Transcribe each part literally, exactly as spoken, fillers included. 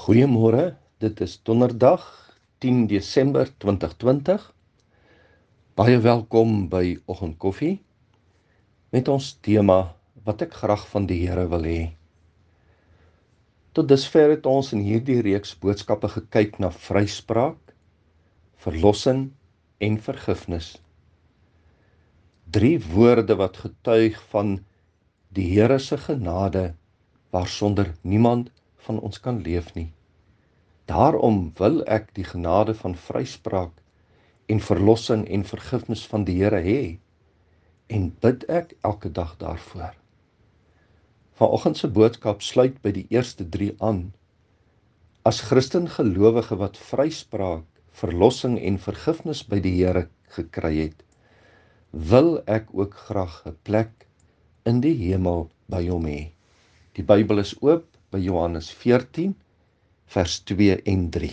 Goeiemôre, dit is donderdag tien Desember twintig twintig. Baie welkom by Oggendkoffie met ons tema wat ek graag van die Here wil hê. Tot dusver het ons in hierdie reeks boodskappe gekyk na vryspraak, verlossing en vergifnis. Drie woorde wat getuig van die Here se genade waarsonder niemand van ons kan leef nie. Daarom wil ek die genade van vryspraak en verlossing en vergifnis van die Here hê en bid ek elke dag daarvoor. Vanoggend se boodskap sluit by die eerste drie aan. As Christen gelowige wat vryspraak, verlossing en vergifnis by die Here gekry het, wil ek ook graag 'n plek in die hemel by hom hê. Die Bybel is oop by Johannes veertien vers twee en drie.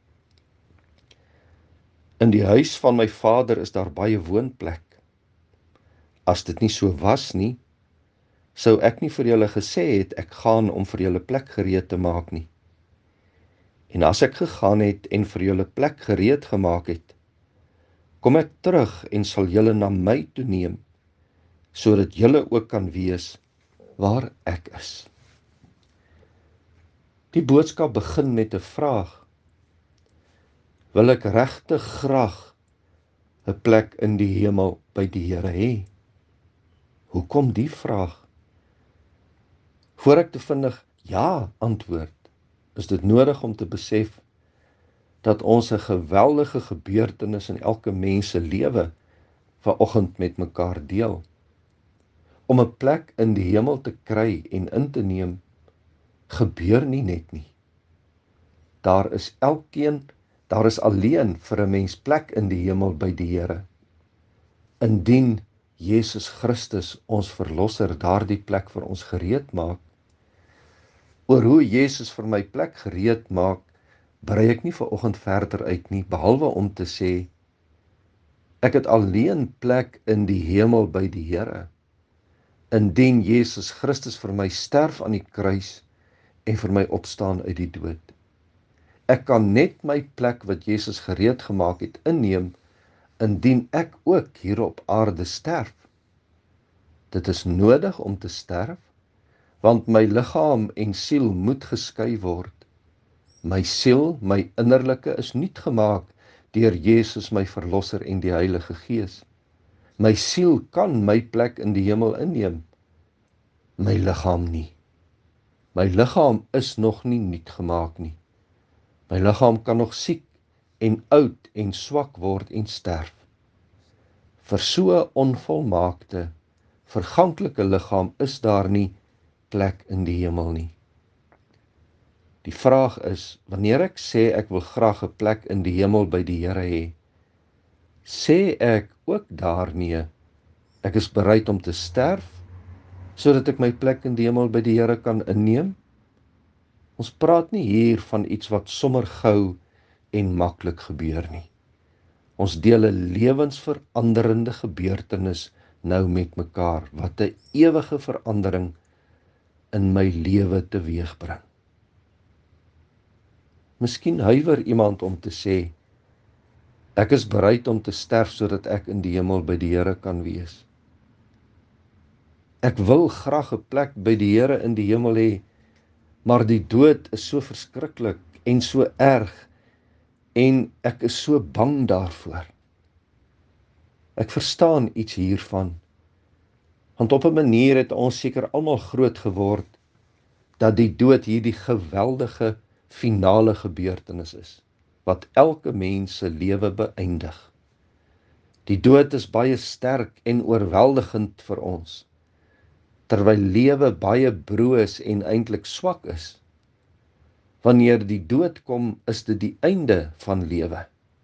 In die huis van my Vader is daar baie woonplek. As dit nie so was nie, sou ek nie vir julle gesê het, ek gaan om vir julle plek gereed te maak nie. En as ek gegaan het en vir julle plek gereed gemaak het, kom ek terug en sal julle na my toe neem, sodat julle ook kan wees waar ek is. Die boodskap begin met 'n vraag. Wil ek regtig graag 'n plek in die hemel by die Here hê? Hoekom die vraag? Voor ek te vinnig ja antwoord, is dit nodig om te besef dat ons 'n geweldige gebeurtenis in elke mens se lewe vanoggend met mekaar deel. Om 'n plek in die hemel te kry en in te neem, gebeur nie net nie. Daar is elkeen, daar is alleen vir 'n mens plek in die hemel by die Here. Indien Jesus Christus, ons verlosser, daardie plek vir ons gereed maak. Oor hoe Jesus vir my plek gereed maak, brei ek nie vanoggend verder uit nie, behalwe om te sê, ek het alleen plek in die hemel by die Here, indien Jesus Christus vir my sterf aan die kruis en vir my opstaan uit die dood. Ek kan net my plek wat Jesus gereed gemaak het inneem, indien ek ook hier op aarde sterf. Dit is nodig om te sterf, want my liggaam en siel moet geskei word. My siel, my innerlike is nuut gemaak deur Jesus my verlosser en die Heilige Gees. My siel kan my plek in die hemel inneem, my liggaam nie. My liggaam is nog nie nuut gemaak nie. My liggaam kan nog siek en oud en swak word en sterf. Vir so 'n onvolmaakte, verganklike liggaam is daar nie plek in die hemel nie. Die vraag is, wanneer ek sê ek wil graag 'n plek in die hemel by die Here hê, sê ek ook daarmee, ek is bereid om te sterf, sodat ek my plek in die hemel by die Here kan inneem? Ons praat nie hier van iets wat sommer gou en maklik gebeur nie. Ons deel 'n lewensveranderende gebeurtenis nou met mekaar, wat 'n ewige verandering in my lewe teweegbring. Miskien huiwer iemand om te sê, ek is bereid om te sterf sodat ek in die hemel by die Here kan wees. Ek wil graag 'n plek by die Here in die hemel hê, maar die dood is so verskriklik en so erg en ek is so bang daarvoor. Ek verstaan iets hiervan, want op 'n manier het ons seker almal groot geword dat die dood hierdie geweldige finale gebeurtenis is, wat elke mens se lewe beëindig. Die dood is baie sterk en oorweldigend vir ons, terwyl lewe baie broos en eintlik swak is. Wanneer die dood kom, is dit die einde van lewe.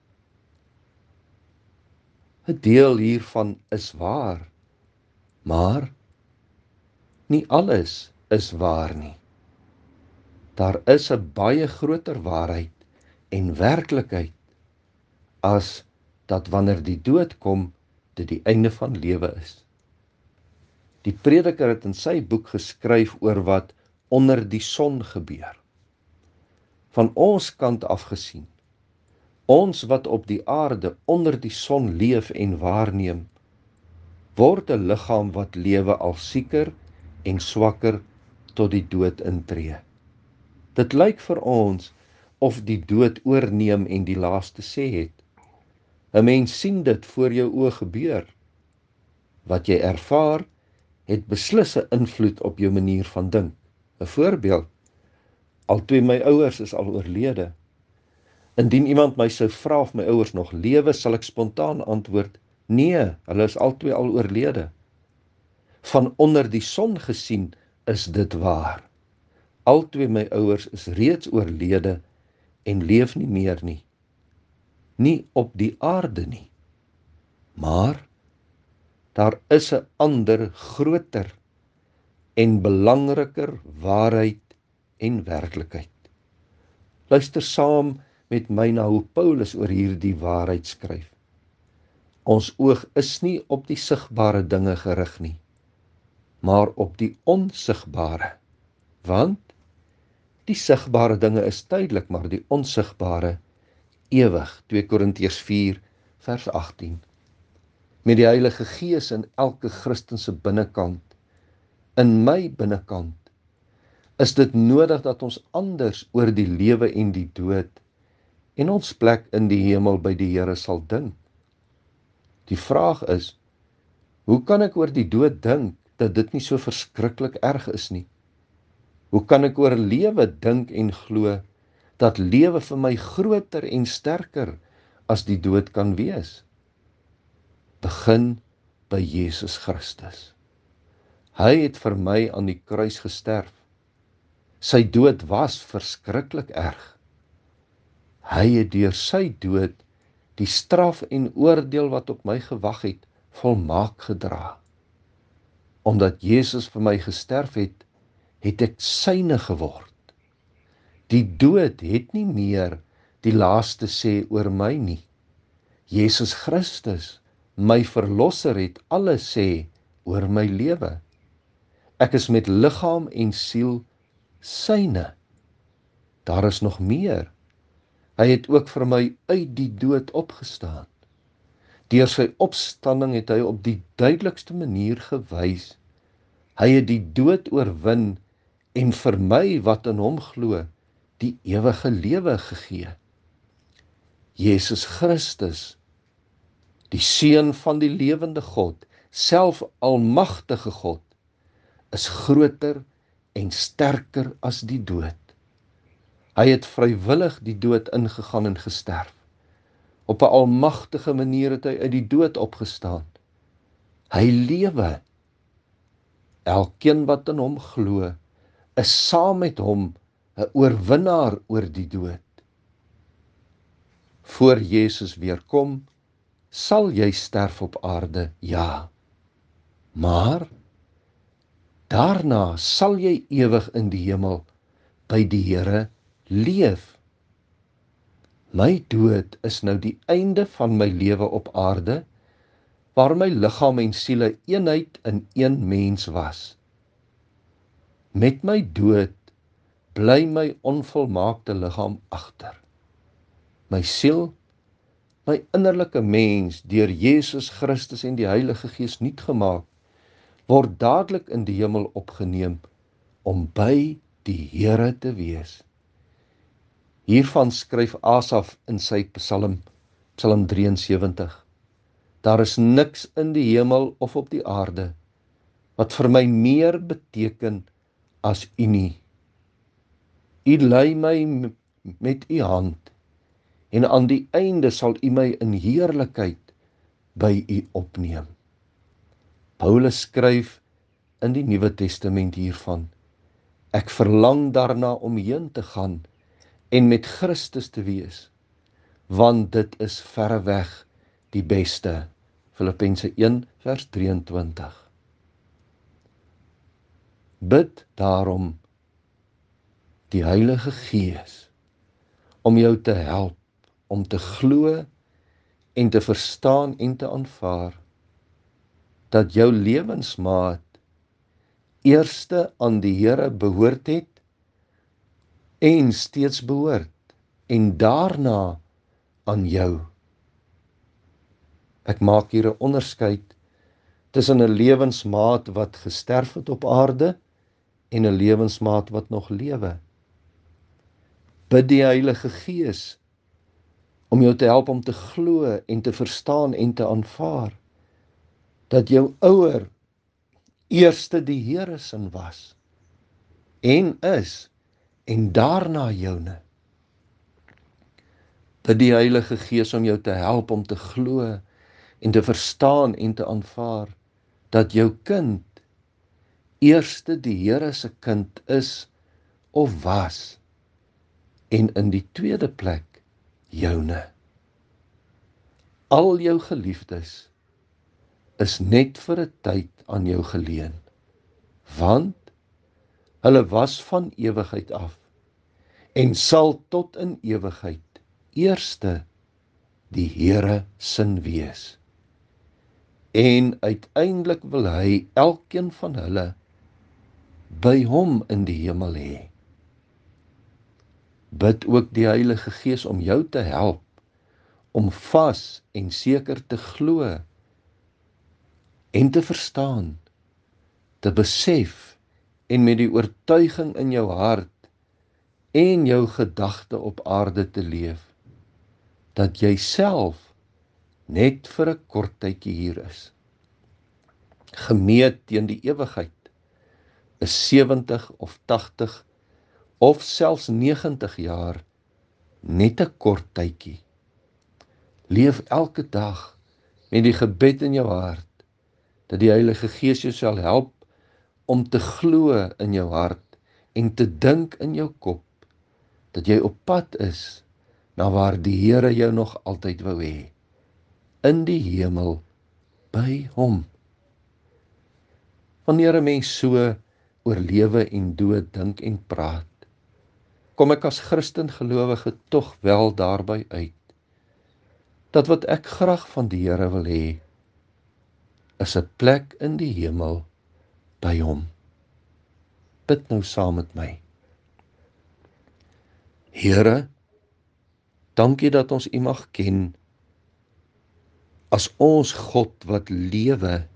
'n Deel hiervan is waar, maar nie alles is waar nie. Daar is 'n baie groter waarheid en werklikheid as dat wanneer die dood kom, dit die einde van lewe is. Die Prediker het in sy boek geskryf oor wat onder die son gebeur. van ons kant af gesien, ons wat op die aarde onder die son leef en waarneem, word 'n liggaam wat lewe al sieker en swakker tot die dood intree. Dit lyk vir ons of die dood oorneem en die laaste sê het. 'n Mens sien dit voor jou oë gebeur. Wat jy ervaar, het beslis 'n invloed op jou manier van dink. 'n Voorbeeld, al twee my ouers is al oorlede. Indien iemand my sou vra of my ouers nog lewe, sal ek spontaan antwoord, nee, hulle is albei al oorlede. Van onder die son gesien is dit waar. Albei my ouers is reeds oorlede en leef nie meer nie. Nie op die aarde nie. Maar daar is 'n ander, groter en belangriker waarheid en werklikheid. Luister saam met my na hoe Paulus oor hierdie waarheid skryf. Ons oog is nie op die sigbare dinge gerig nie, maar op die onsigbare. Want die sigbare dinge is tydelik, maar die onsigbare ewig. twee Korintiërs vier vers agttien. Met die Heilige Gees in elke Christense binnekant, in my binnekant, is dit nodig dat ons anders oor die lewe en die dood en ons plek in die hemel by die Here sal dink. Die vraag is, hoe kan ek oor die dood dink dat dit nie so verskriklik erg is nie? Hoe kan ek oor lewe dink en glo dat lewe vir my groter en sterker as die dood kan wees? Begin by Jesus Christus. Hy het vir my aan die kruis gesterf. Sy dood was verskriklik erg. Hy het deur sy dood die straf en oordeel wat op my gewag het, volmaak gedra. Omdat Jesus vir my gesterf het, het ek syne geword. Die dood het nie meer die laaste sê oor my nie. Jesus Christus, my verlosser, het alles sê oor my lewe. Ek is met liggaam en siel syne. Daar is nog meer. Hy het ook vir my uit die dood opgestaan. Deur sy opstanding het hy op die duidelikste manier gewys. Hy het die dood oorwin en vir my wat in hom glo, die ewige lewe gegee. Jesus Christus, die Seun van die lewende God, self almagtige God, is groter en sterker as die dood. Hy het vrywillig die dood ingegaan en gesterf. Op 'n almagtige manier het hy uit die dood opgestaan. Hy lewe. Elkeen wat in hom glo, is saam met hom 'n oorwinnaar oor die dood. Voor Jesus weer kom, sal jy sterf op aarde, ja. Maar daarna sal jy ewig in die hemel by die Here leef. My dood is nou die einde van my lewe op aarde, waar my liggaam en siel 'n eenheid in een mens was. Met my dood bly my onvolmaakte liggaam agter. My siel, my innerlike mens, deur Jesus Christus en die Heilige Gees nuut gemaak, word dadelik in die hemel opgeneem om by die Here te wees. Hiervan skryf Asaf in sy Psalm, Psalm drie en sewentig. Daar is niks in die hemel of op die aarde wat vir my meer beteken as U nie. U lei my met U hand en aan die einde sal U my in heerlikheid by U opneem. Paulus skryf in die Nuwe Testament hiervan: Ek verlang daarna om heen te gaan en met Christus te wees, want dit is verreweg die beste. Filippense een vers drieëntwintig. Bid daarom die Heilige Gees om jou te help om te glo en te verstaan en te aanvaar dat jou lewensmaat eerste aan die Here behoort het en steeds behoort, en daarna aan jou. Ek maak hier 'n onderskeid tussen 'n lewensmaat wat gesterf het op aarde en 'n lewensmaat wat nog lewe. Bid die Heilige Gees om jou te help om te glo en te verstaan en te aanvaar dat jou ouer eerste die Here se was en is en daarna joune. Bid die Heilige Gees om jou te help om te glo en te verstaan en te aanvaar dat jou kind eerste die Here se kind is of was en in die tweede plek joune. Al jou geliefdes is net vir 'n tyd aan jou geleen, want hulle was van ewigheid af en sal tot in ewigheid eerste die Here sin wees. En uiteindelik wil hy elkeen van hulle by hom in die hemel hê. Bid ook die Heilige Gees om jou te help om vas en seker te glo en te verstaan, te besef en met die oortuiging in jou hart en jou gedagte op aarde te leef, dat jy self net vir 'n kort tydjie hier is. Gemeet teen die ewigheid is sewentig of tagtig of selfs negentig jaar net 'n kort tydjie. Leef elke dag met die gebed in jou hart, dat die Heilige Gees jou sal help om te glo in jou hart en te dink in jou kop, dat jy op pad is na waar die Here jou nog altyd wou hê, in die hemel by hom. Wanneer 'n mens so oor lewe en dood dink en praat, kom ek as Christen gelowige tog wel daarby uit, dat wat ek graag van die Here wil hê, is 'n plek in die hemel by hom. Bid nou saam met my. Here, dankie dat ons U mag ken as ons God wat lewe.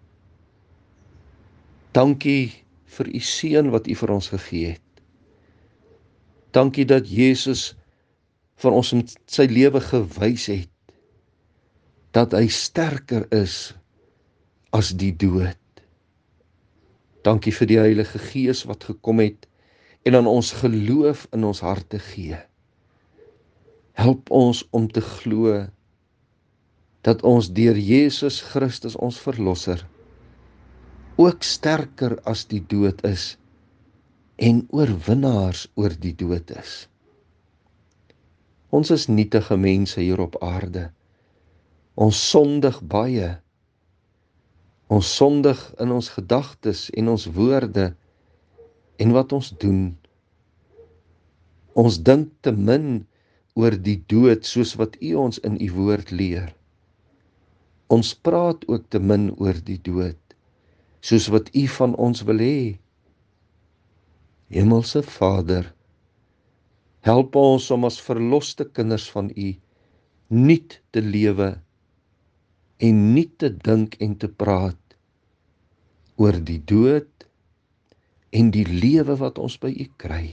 Dankie vir U seun wat U vir ons gegee het. Dankie dat Jesus vir ons in sy lewe gewys het, dat hy sterker is as die dood. Dankie vir die Heilige Gees wat gekom het en aan ons geloof in ons harte gee. Help ons om te glo dat ons deur Jesus Christus ons verlosser ook sterker as die dood is en oorwinnaars oor die dood is. Ons is nietige mense hier op aarde. Ons sondig baie. Ons sondig in ons gedagtes en ons woorde en wat ons doen. Ons dink te min oor die dood soos wat U ons in U woord leer. Ons praat ook te min oor die dood, soos wat U van ons wil hê. Hemelse Vader, help ons om as verloste kinders van U nuut te lewe en nie te dink en te praat oor die dood en die lewe wat ons by U kry.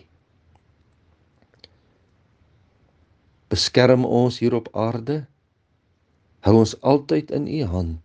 Beskerm ons hier op aarde, hou ons altyd in U hand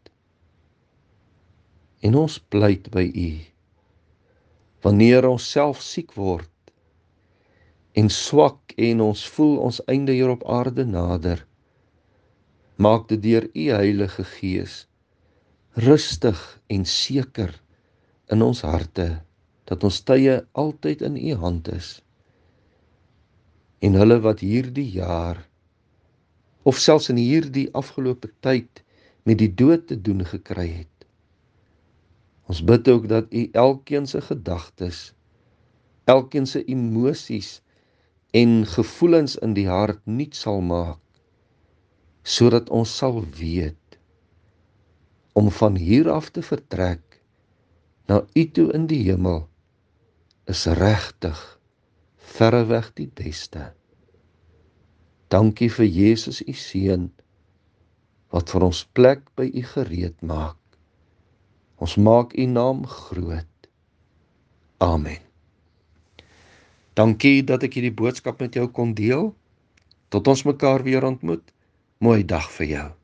en ons pleit by U. Wanneer ons self siek word en swak en ons voel ons einde hier op aarde nader, maak dit deur U Heilige Gees rustig en seker in ons harte, dat ons tye altyd in U hand is. En hulle wat hierdie jaar, of selfs in hierdie afgelope tyd, met die dood te doen gekry het. Ons bid ook dat U elkeen se gedagtes, elkeen se emosies en gevoelens in die hart nuut sal maak, sodat ons sal weet, om van hier af te vertrek, na U toe in die hemel, is regtig verreweg die beste. Dankie vir Jesus, u Seun, wat vir ons plek by u gereed maak. Ons maak u naam groot. Amen. Dankie dat ek hierdie boodskap met jou kon deel. Tot ons mekaar weer ontmoet. Mooi dag vir jou.